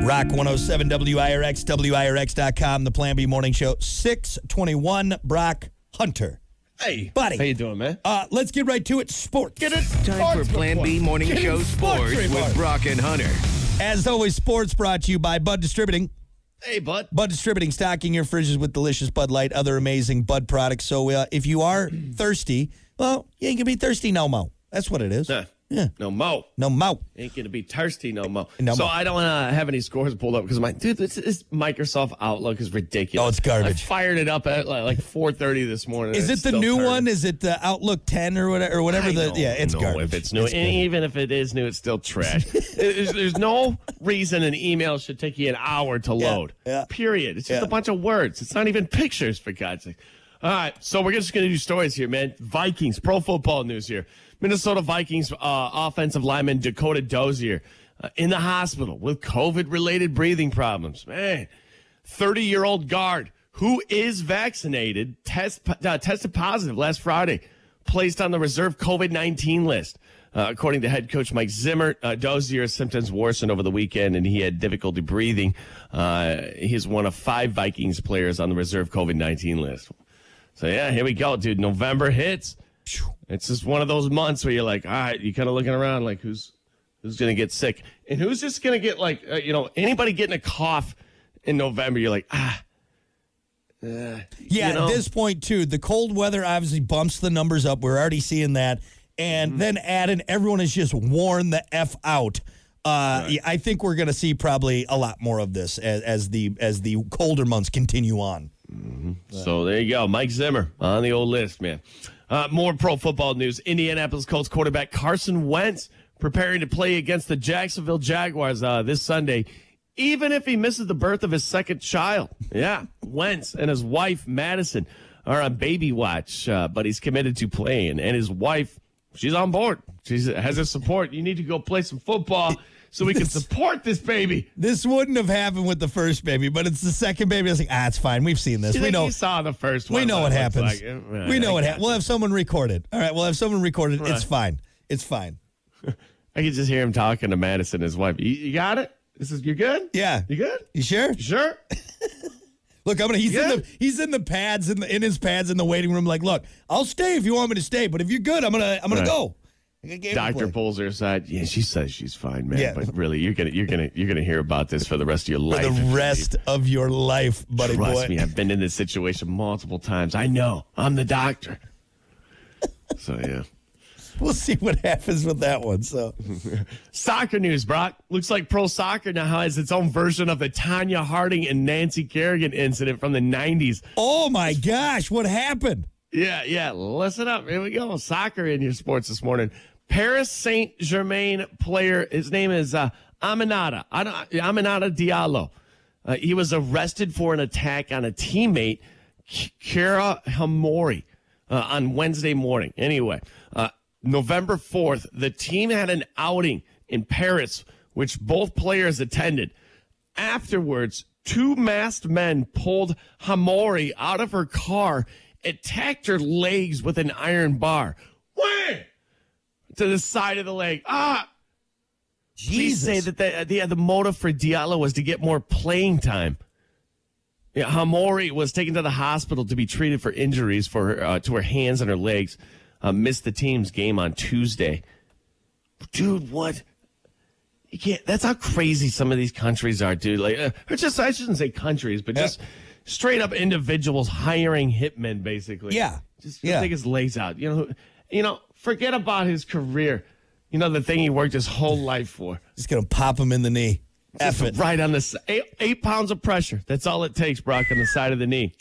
Rock 107 WIRX, WIRX.com, the Plan B Morning Show. 621, Brock Hunter. Hey, buddy. How you doing, man? Let's get right to it. Sports. Get it? Time for Plan B Morning Show Sports with Brock and Hunter. As always, sports brought to you by Bud Distributing. Hey, Bud. Bud Distributing, stocking your fridges with delicious Bud Light, other amazing Bud products. So if you are thirsty, well, you ain't going to be thirsty no mo. That's what it is. Yeah. No mo. No mo. Ain't going to be thirsty no mo. No so mo. I don't have any scores pulled up because I'm like, dude, this Microsoft Outlook is ridiculous. Oh, it's garbage. I fired it up at like 4:30 this morning. Is it the new one? Is it the Outlook 10 or whatever? It's garbage. If it's new. And even if it is new, it's still trash. There's no reason an email should take you an hour to load. Yeah. Period. It's just a bunch of words. It's not even pictures, for God's sake. All right, so we're just going to do stories here, man. Vikings, pro football news here. Minnesota Vikings offensive lineman Dakota Dozier in the hospital with COVID-related breathing problems. Man, 30-year-old guard who is vaccinated tested positive last Friday, placed on the reserve COVID-19 list. According to head coach Mike Zimmer, Dozier's symptoms worsened over the weekend, and he had difficulty breathing. He's one of 5 Vikings players on the reserve COVID-19 list. So, yeah, here we go, dude. November hits. It's just one of those months where you're like, all right, you're kind of looking around like who's going to get sick. And who's just going to get like, anybody getting a cough in November, you're like, At this point, too, the cold weather obviously bumps the numbers up. We're already seeing that. And then add in, everyone is just worn the F out. Right. I think we're going to see probably a lot more of this as the colder months continue on. Mm-hmm. So there you go. Mike Zimmer on the old list, man. More pro football news. Indianapolis Colts quarterback Carson Wentz preparing to play against the Jacksonville Jaguars this Sunday, even if he misses the birth of his second child. Yeah, Wentz and his wife, Madison, are on baby watch, but he's committed to playing. And his wife, she's on board. She has his support. You need to go play some football so we can support this baby. This wouldn't have happened with the first baby, but it's the second baby. I was like, it's fine. We've seen this. We know. You saw the first one. We know what happens. Like, we know what happens. We'll have someone record it. All right, we'll have someone record it. Right. It's fine. It's fine. I can just hear him talking to Madison, his wife. You got it? You good? Yeah. You good? You sure? You sure? Look, he's in the pads in his pads in the waiting room. Like, look, I'll stay if you want me to stay, but if you're good, I'm gonna go. Doctor pulls her aside. Yeah, she says she's fine, man. Yeah. But really, you're gonna hear about this for the rest of your life. For the rest of your life, buddy boy. Trust me, I've been in this situation multiple times. I know. I'm the doctor. So yeah. We'll see what happens with that one. So, soccer news, Brock. Looks like pro soccer now has its own version of the Tanya Harding and Nancy Kerrigan incident from the 90s. Oh, my gosh. What happened? Yeah. Listen up. Here we go. Soccer in your sports this morning. Paris Saint-Germain player, his name is Aminata Diallo. He was arrested for an attack on a teammate, Kira Hamori, on Wednesday morning. Anyway, November 4th, the team had an outing in Paris, which both players attended. Afterwards, 2 masked men pulled Hamori out of her car, attacked her legs with an iron bar. Wham! To the side of the leg. Jesus. Police say that the motive for Diallo was to get more playing time. Yeah, Hamori was taken to the hospital to be treated for injuries to her hands and her legs. Missed the team's game on Tuesday. Dude, what? You can't. That's how crazy some of these countries are, dude. Like, I shouldn't say countries, but just straight up individuals hiring hitmen, basically. Yeah. Just take his legs out. You know, forget about his career. You know, the thing he worked his whole life for. Just gonna pop him in the knee. F it. Right on the 8 pounds of pressure. That's all it takes, Brock, on the side of the knee.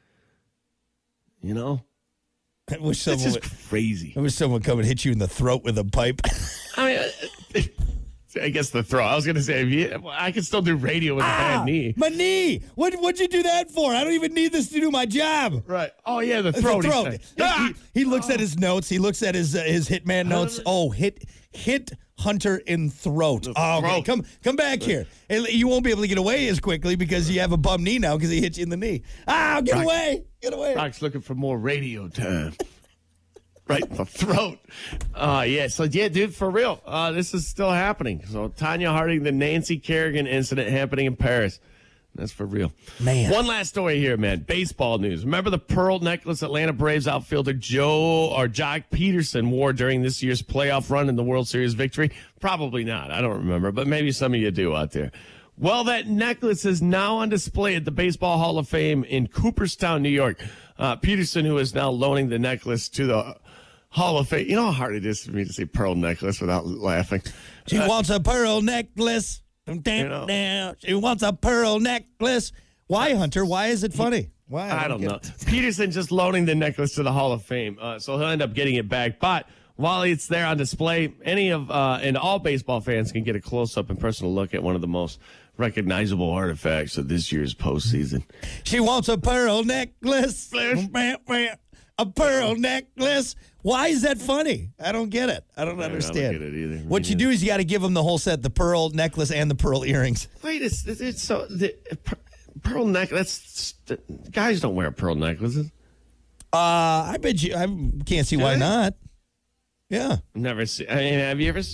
You know. I wish it's just crazy. I wish someone would come and hit you in the throat with a pipe. I mean, I guess the throat. I was going to say, I can still do radio with a bad knee. My knee. What'd you do that for? I don't even need this to do my job. Right. Oh, yeah, the throat. He looks at his notes. He looks at his hitman notes. Oh, hit Hunter in throat. Okay, come back here. And you won't be able to get away as quickly because you have a bum knee now because he hit you in the knee. Get away. Get away. Brock's looking for more radio time. right in the throat. Yeah, so yeah, dude, for real. This is still happening. So Tanya Harding, the Nancy Kerrigan incident happening in Paris. That's for real. Man. One last story here, man. Baseball news. Remember the pearl necklace Atlanta Braves outfielder Jock Peterson wore during this year's playoff run in the World Series victory? Probably not. I don't remember, but maybe some of you do out there. Well, that necklace is now on display at the Baseball Hall of Fame in Cooperstown, New York. Peterson, who is now loaning the necklace to the Hall of Fame. You know how hard it is for me to say pearl necklace without laughing? She wants a pearl necklace. She wants a pearl necklace. Why, Hunter? Why is it funny? Why? I don't know. Peterson just loaning the necklace to the Hall of Fame, so he'll end up getting it back. But while it's there on display, and all baseball fans can get a close-up and personal look at one of the most recognizable artifacts of this year's postseason. She wants a pearl necklace. A pearl necklace. Why is that funny? I don't get it. I don't understand. I don't get it either. What you do is you got to give them the whole set, the pearl necklace and the pearl earrings. Wait, it's so the pearl necklace. Guys don't wear pearl necklaces. I bet you. I can't see why not. Yeah. Never see. I mean, have you ever?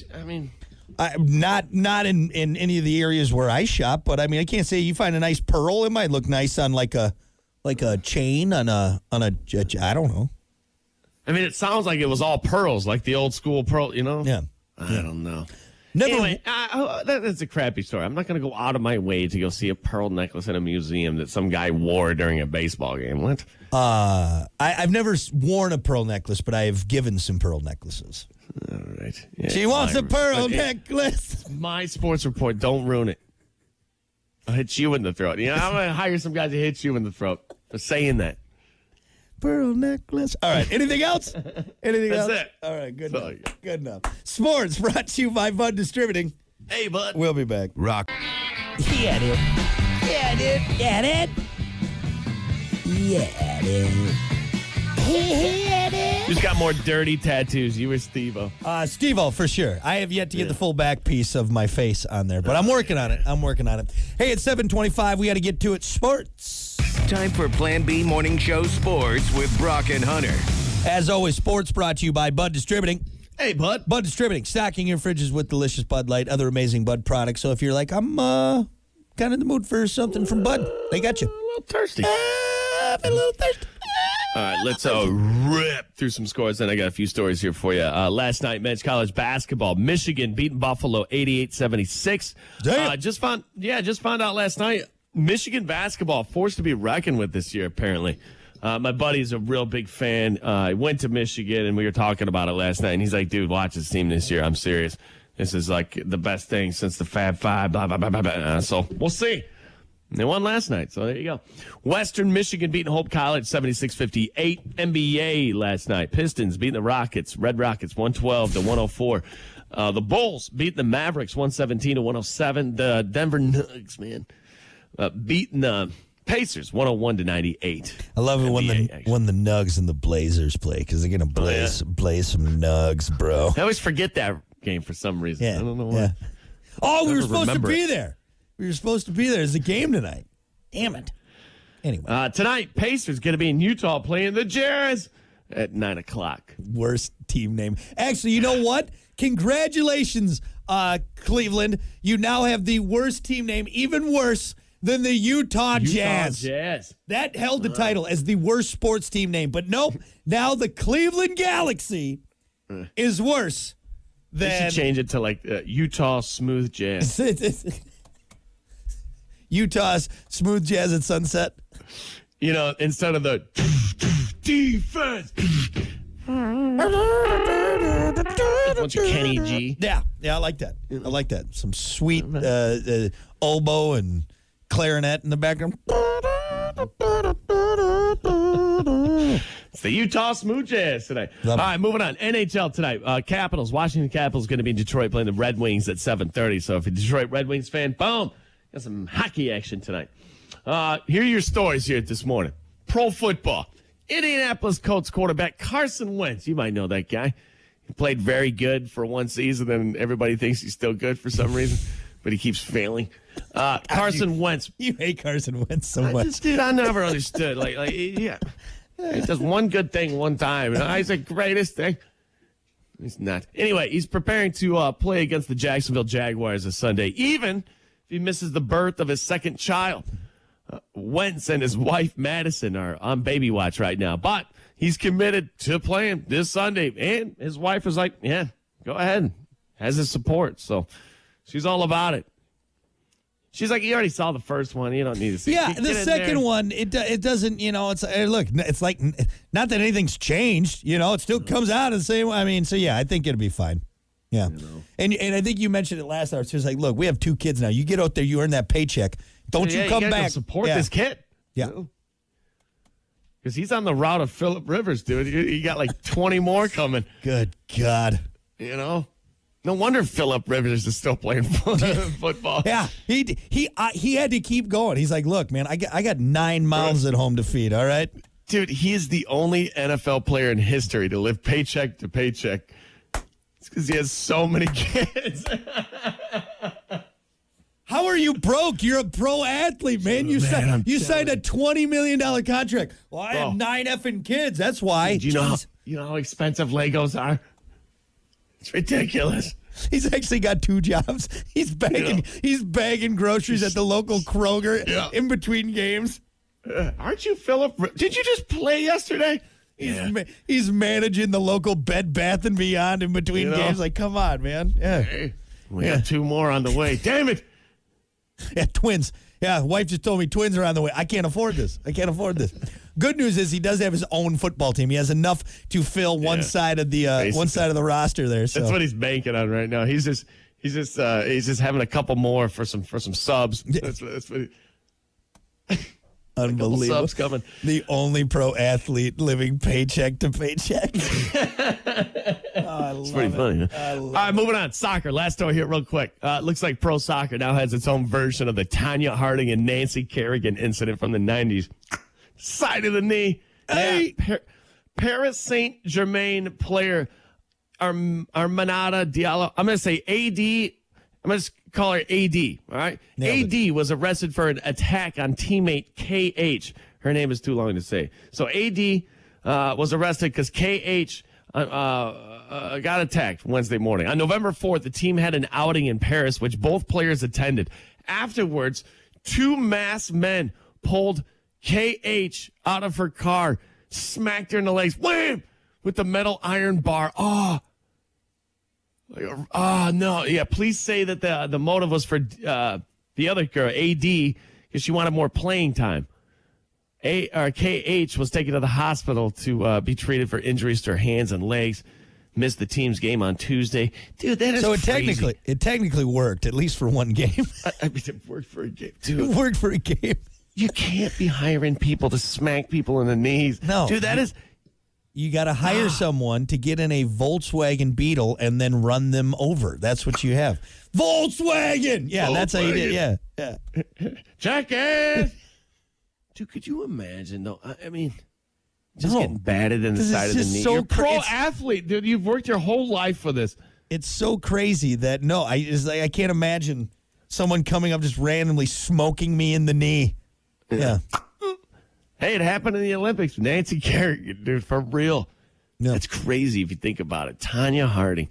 Not in any of the areas where I shop, but I mean, I can't say you find a nice pearl. It might look nice on like a chain on a. I don't know. I mean, it sounds like it was all pearls, like the old school pearl, you know? Yeah. I don't know. Anyway, that's a crappy story. I'm not going to go out of my way to go see a pearl necklace in a museum that some guy wore during a baseball game. What? I've never worn a pearl necklace, but I have given some pearl necklaces. All right. Yeah, she wants a pearl necklace. My sports report. Don't ruin it. I'll hit you in the throat. You know, I'm going to hire some guys to hit you in the throat for saying that. Pearl necklace. All right. Anything else? Anything else? That's it. All right. Good enough. Good enough. Sports brought to you by Bud Distributing. Hey, Bud. We'll be back. Rock. Yeah, dude. Yeah, dude. Yeah, dude. Yeah, dude. Yeah, dude. Who's got more dirty tattoos, you or Steve-O? Steve-O, for sure. I have yet to get the full back piece of my face on there, but I'm working on it. Hey, it's 7:25. We got to get to it. Sports. Time for Plan B Morning Show Sports with Brock and Hunter. As always, sports brought to you by Bud Distributing. Hey, Bud. Bud Distributing, stocking your fridges with delicious Bud Light, other amazing Bud products. So if you're like, I'm kind of in the mood for something from Bud, they got you. A little thirsty. I'm a little thirsty. All right, let's rip through some scores. Then I got a few stories here for you. Last night, men's college basketball, Michigan beating Buffalo 88-76. Damn. Just found out last night, Michigan basketball forced to be reckoned with this year, apparently. My buddy's a real big fan. I went to Michigan, and we were talking about it last night, and he's like, dude, watch this team this year. I'm serious. This is like the best thing since the Fab Five, blah, blah, blah, blah, blah. So we'll see. They won last night, so there you go. Western Michigan beating Hope College 76-58. NBA last night. Pistons beating the Rockets. Red Rockets 112-104. The Bulls beating the Mavericks 117-107. The Denver Nuggets, man, beating the Pacers 101-98. I love it when the Nugs and the Blazers play because they're gonna blaze some Nugs, bro. I always forget that game for some reason. Yeah. I don't know why. Yeah. Oh, we were supposed to be it. there. We were supposed to be there. It's a game tonight. Damn it. Anyway. Tonight, Pacers going to be in Utah playing the Jazz at 9 o'clock. Worst team name. Actually, you know what? Congratulations, Cleveland. You now have the worst team name, even worse than the Utah Jazz. That held the title as the worst sports team name. But nope, now the Cleveland Galaxy is worse than... They should change it to like Utah Smooth Jazz. Utah's Smooth Jazz at Sunset. You know, instead of the defense. Bunch of Kenny G. Yeah, I like that. I like that. Some sweet oboe and clarinet in the background. It's the Utah Smooth Jazz tonight. All right, moving on. NHL tonight. Washington Capitals going to be in Detroit playing the Red Wings at 7:30. So if you're a Detroit Red Wings fan, boom. Got some hockey action tonight. Here are your stories here this morning. Pro football. Indianapolis Colts quarterback Carson Wentz. You might know that guy. He played very good for one season, and everybody thinks he's still good for some reason, but he keeps failing. Carson Wentz. You hate Carson Wentz so much. Dude, I never understood. Yeah. He does one good thing one time. He's the greatest thing. He's not. Anyway, he's preparing to play against the Jacksonville Jaguars this Sunday, even if he misses the birth of his second child. Wentz and his wife, Madison, are on baby watch right now. But he's committed to playing this Sunday. And his wife is like, yeah, go ahead. Has his support. So she's all about it. She's like, you already saw the first one. You don't need to see it. Yeah, the second one, it doesn't, it's, look, it's like, not that anything's changed, it still comes out the same. I mean, so yeah, I think it'll be fine. Yeah. And I think you mentioned it last hour. So it's like, look, we have 2 kids now. You get out there, you earn that paycheck. Don't you come back. Support this kid. Yeah. Because he's on the route of Phillip Rivers, dude. He got like 20 more coming. Good God. No wonder Phillip Rivers is still playing football. Yeah, he had to keep going. He's like, look, man, I got 9 mouths at home to feed, all right? Dude, he is the only NFL player in history to live paycheck to paycheck. It's because he has so many kids. How are you broke? You're a pro athlete, man. You signed a $20 million contract. Well, I have 9 effing kids. That's why. Do you know how expensive Legos are? It's ridiculous. He's actually got 2 jobs. He's bagging groceries at the local Kroger in between games. Aren't you Phillip? Did you just play yesterday? He's managing the local Bed Bath & Beyond in between games. Like, come on, man. Yeah. Hey, we got 2 more on the way. Damn it. Yeah, twins. Yeah, wife just told me twins are on the way. I can't afford this. Good news is he does have his own football team. He has enough to fill one side of the roster there. So. That's what he's banking on right now. He's just having a couple more for some subs. That's what unbelievable. Subs coming. The only pro athlete living paycheck to paycheck. It's pretty funny. Huh? All right, moving on. Soccer. Last story here real quick. Looks like pro soccer now has its own version of the Tanya Harding and Nancy Kerrigan incident from the 90s. Side of the knee. Hey. Yeah. Paris Saint-Germain player Armanata Diallo. I'm going to say AD. I'm going to call her AD. All right. AD was arrested for an attack on teammate KH. Her name is too long to say. So AD was arrested because KH got attacked Wednesday morning. On November 4th, the team had an outing in Paris, which both players attended. Afterwards, 2 masked men pulled KH out of her car, smacked her in the legs, wham, with the metal iron bar. Oh, no. Yeah, please say that the motive was for the other girl, AD, because she wanted more playing time. KH was taken to the hospital to be treated for injuries to her hands and legs. Missed the team's game on Tuesday. Dude, that is so crazy. It technically worked, at least for one game. I mean, it worked for a game, dude. It worked for a game. You can't be hiring people to smack people in the knees. No. Dude, that is... You got to hire someone to get in a Volkswagen Beetle and then run them over. That's what you have. Volkswagen! Yeah, that's how you did it. Yeah. Jackass! Dude, could you imagine, though? I mean, just getting batted in the side of the knee. You're a pro athlete, dude. You've worked your whole life for this. It's so crazy that, I can't imagine someone coming up just randomly smoking me in the knee. Yeah. Hey, it happened in the Olympics. Nancy Kerrigan, dude, for real. Yeah. That's crazy if you think about it. Tanya Harding.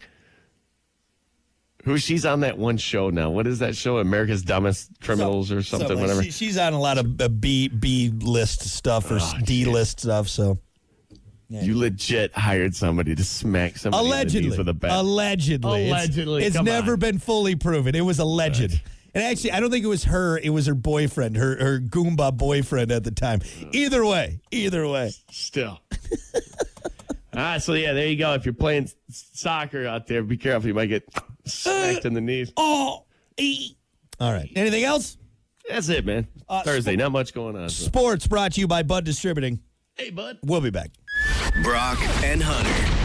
She's on that one show now. What is that show? America's Dumbest Criminals or something, whatever. She's on a lot of B list stuff or D list stuff, so. Yeah. You legit hired somebody to smack somebody in the knees with a bat. Allegedly. It's never been fully proven. It was alleged. Right. And actually, I don't think it was her. It was her boyfriend, her Goomba boyfriend at the time. Either way. Still. All right, so yeah, there you go. If you're playing soccer out there, be careful. You might get smacked in the knees. All right. Anything else? That's it, man. Thursday, not much going on. So. Sports brought to you by Bud Distributing. Hey, Bud. We'll be back. Brock and Hunter.